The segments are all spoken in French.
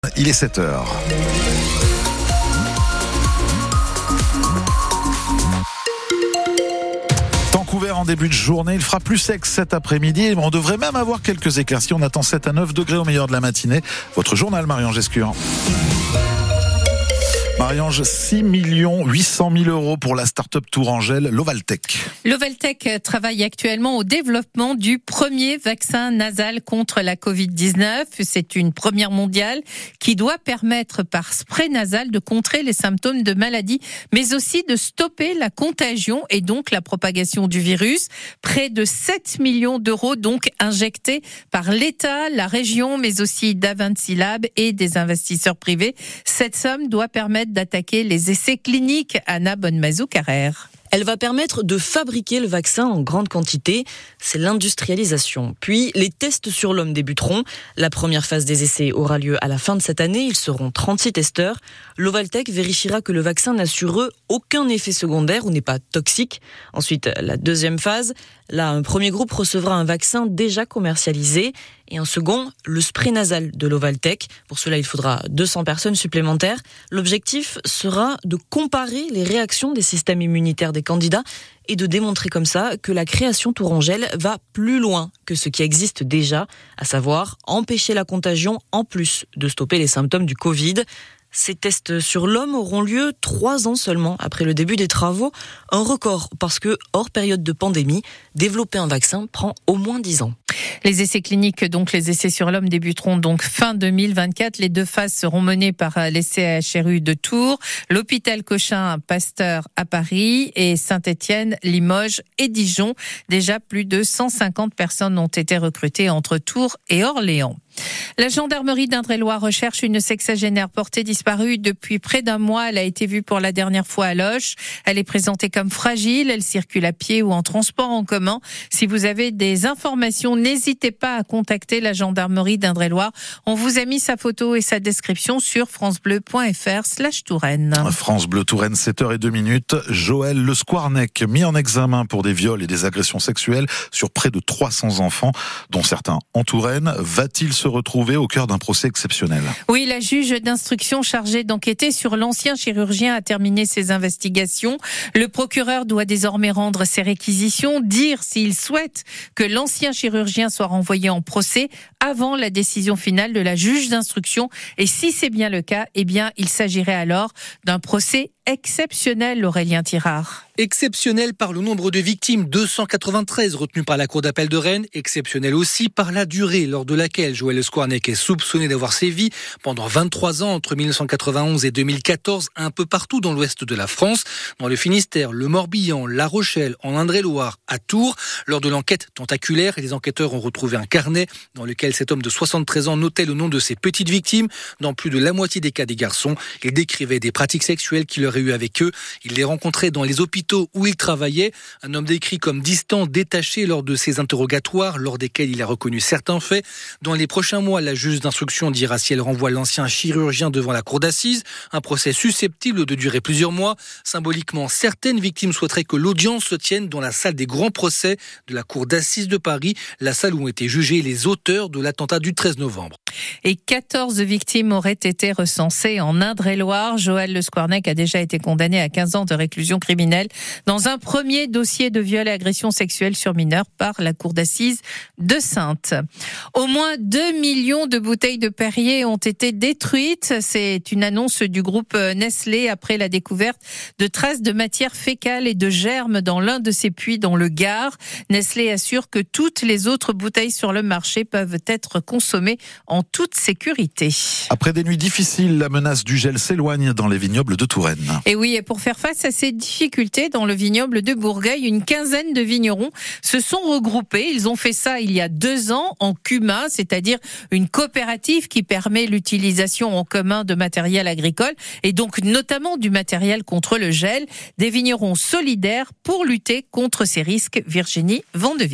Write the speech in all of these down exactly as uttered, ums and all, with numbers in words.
Il est sept heures. Temps couvert en début de journée, il fera plus sec cet après-midi. On devrait même avoir quelques éclaircies. On attend sept à neuf degrés au meilleur de la matinée. Votre journal, Marie-Ange Escure. Marie-Ange, six millions huit cent mille euros pour la start-up tourangelle Lovaltec. Lovaltec travaille actuellement au développement du premier vaccin nasal contre la covid dix-neuf. C'est une première mondiale qui doit permettre par spray nasal de contrer les symptômes de maladie, mais aussi de stopper la contagion et donc la propagation du virus. Près de sept millions d'euros donc injectés par l'État, la région, mais aussi d'Avanti Lab et des investisseurs privés. Cette somme doit permettre d'attaquer les essais cliniques. Anna Bonnemazou-Carrère. Elle va permettre de fabriquer le vaccin en grande quantité. C'est l'industrialisation. Puis, les tests sur l'homme débuteront. La première phase des essais aura lieu à la fin de cette année. Ils seront trente-six testeurs. Lovaltec vérifiera que le vaccin n'a sur eux aucun effet secondaire ou n'est pas toxique. Ensuite, la deuxième phase. Là, un premier groupe recevra un vaccin déjà commercialisé. Et un second, le spray nasal de Lovaltec. Pour cela, il faudra deux cents personnes supplémentaires. L'objectif sera de comparer les réactions des systèmes immunitaires des candidats et de démontrer comme ça que la création tourangelle va plus loin que ce qui existe déjà, à savoir empêcher la contagion en plus de stopper les symptômes du Covid. Ces tests sur l'homme auront lieu trois ans seulement après le début des travaux. Un record parce que, hors période de pandémie, développer un vaccin prend au moins dix ans. Les essais cliniques, donc les essais sur l'homme, débuteront donc fin deux mille vingt-quatre. Les deux phases seront menées par les C H R U de Tours, l'hôpital Cochin Pasteur à Paris et Saint-Étienne, Limoges et Dijon. Déjà plus de cent cinquante personnes ont été recrutées entre Tours et Orléans. La gendarmerie d'Indre-et-Loire recherche une sexagénaire portée disparue depuis près d'un mois. Elle a été vue pour la dernière fois à Loches. Elle est présentée comme fragile. Elle circule à pied ou en transport en commun. Si vous avez des informations, n'hésitez pas à contacter la gendarmerie d'Indre-et-Loire. On vous a mis sa photo et sa description sur francebleu.fr slash Touraine. France Bleu Touraine, sept heures zéro deux minutes. Joël Le Squarnec, mis en examen pour des viols et des agressions sexuelles sur près de trois cents enfants, dont certains en Touraine. Va-t-il se retrouver au cœur d'un procès exceptionnel? Oui, la juge d'instruction chargée d'enquêter sur l'ancien chirurgien a terminé ses investigations. Le procureur doit désormais rendre ses réquisitions, dire s'il souhaite que l'ancien chirurgien soit renvoyé en procès avant la décision finale de la juge d'instruction. Et si c'est bien le cas, eh bien, il s'agirait alors d'un procès exceptionnel, Aurélien Tirard. Exceptionnel par le nombre de victimes, deux cent quatre-vingt-treize retenues par la Cour d'appel de Rennes. Exceptionnel aussi par la durée lors de laquelle Joël Le Squarnec est soupçonné d'avoir sévi pendant vingt-trois ans entre mille neuf cent quatre-vingt-onze et deux mille quatorze, un peu partout dans l'ouest de la France, dans le Finistère, le Morbihan, La Rochelle, en Indre-et-Loire, à Tours. Lors de l'enquête tentaculaire, les enquêteurs ont retrouvé un carnet dans lequel cet homme de soixante-treize ans notait le nom de ses petites victimes. Dans plus de la moitié des cas des garçons, il décrivait des pratiques sexuelles qu'il aurait eu avec eux. Il les rencontrait dans les hôpitaux où il travaillait. Un homme décrit comme distant, détaché lors de ses interrogatoires, lors desquels il a reconnu certains faits. Dans les prochains mois, la juge d'instruction dira si elle renvoie l'ancien chirurgien devant la cour d'assises. Un procès susceptible de durer plusieurs mois. Symboliquement, certaines victimes souhaiteraient que l'audience se tienne dans la salle des grands procès de la cour d'assises de Paris, la salle où ont été jugés les auteurs de l'attentat du treize novembre. Et quatorze victimes auraient été recensées en Indre-et-Loire. Joël Le Squarnec a déjà été condamné à quinze ans de réclusion criminelle dans un premier dossier de viol et agression sexuelle sur mineurs par la cour d'assises de Saintes. Au moins deux millions de bouteilles de Perrier ont été détruites. C'est une annonce du groupe Nestlé après la découverte de traces de matière fécale et de germes dans l'un de ses puits dans le Gard. Nestlé assure que toutes les autres bouteilles sur le marché peuvent être consommées en toute sécurité. Après des nuits difficiles, la menace du gel s'éloigne dans les vignobles de Touraine. Et oui, et pour faire face à ces difficultés dans le vignoble de Bourgueil, une quinzaine de vignerons se sont regroupés. Ils ont fait ça il y a deux ans en C U M A, c'est-à-dire une coopérative qui permet l'utilisation en commun de matériel agricole et donc notamment du matériel contre le gel. Des vignerons solidaires pour lutter contre ces risques. Virginie Vandeville.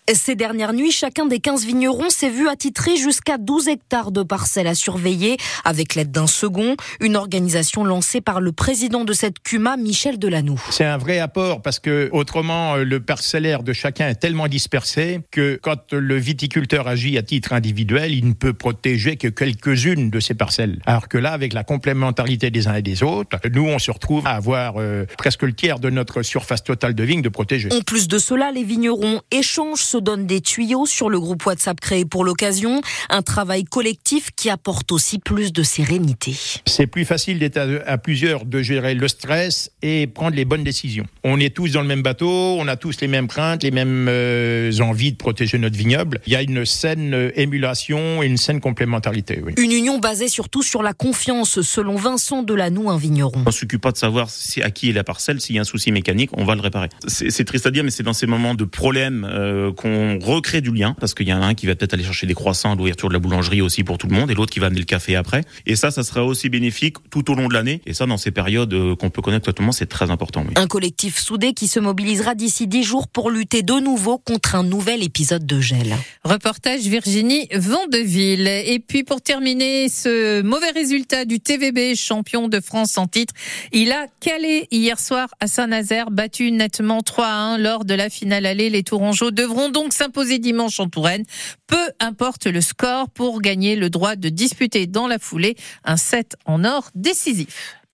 Ces dernières nuits, chacun des quinze vignerons s'est vu attitrer jusqu'à douze hectares de parcelles à surveiller avec l'aide d'un second, une organisation lancée par le président de cette C U M A, Michel Delanoux. C'est un vrai apport parce que autrement le parcellaire de chacun est tellement dispersé que quand le viticulteur agit à titre individuel, il ne peut protéger que quelques-unes de ces parcelles. Alors que là, avec la complémentarité des uns et des autres, nous on se retrouve à avoir euh, presque le tiers de notre surface totale de vigne de protéger. En plus de cela, les vignerons échangent, se donnent des tuyaux sur le groupe WhatsApp créé pour l'occasion, un travail collectif qui apporte aussi plus de sérénité. C'est plus facile d'être à, à plusieurs, de gérer le stress et prendre les bonnes décisions. On est tous dans le même bateau, on a tous les mêmes craintes, les mêmes euh, envies de protéger notre vignoble. Il y a une saine émulation et une saine complémentarité. Oui. Une union basée surtout sur la confiance, selon Vincent Delanoux, un vigneron. On ne s'occupe pas de savoir si, à qui est la parcelle, s'il y a un souci mécanique, on va le réparer. C'est, c'est triste à dire, mais c'est dans ces moments de problème euh, qu'on recrée du lien, parce qu'il y en a un qui va peut-être aller chercher des croissants à l'ouverture de la boulangerie aussi pour tout le monde, et l'autre qui va amener le café après. Et ça, ça sera aussi bénéfique tout au long de l'année. Et ça, dans ces périodes euh, qu'on peut connaître actuellement, c'est très important. Oui. Un collectif soudé qui se mobilisera d'ici dix jours pour lutter de nouveau contre un nouvel épisode de gel. Reportage Virginie Vandeville. Et puis pour terminer, ce mauvais résultat du T V B, champion de France en titre, il a calé hier soir à Saint-Nazaire, battu nettement trois à un lors de la finale allée. Les Tourangeaux devront donc s'imposer dimanche en Touraine. Peu importe le score pour gagner le droit de disputer dans la foulée un set en or décisif.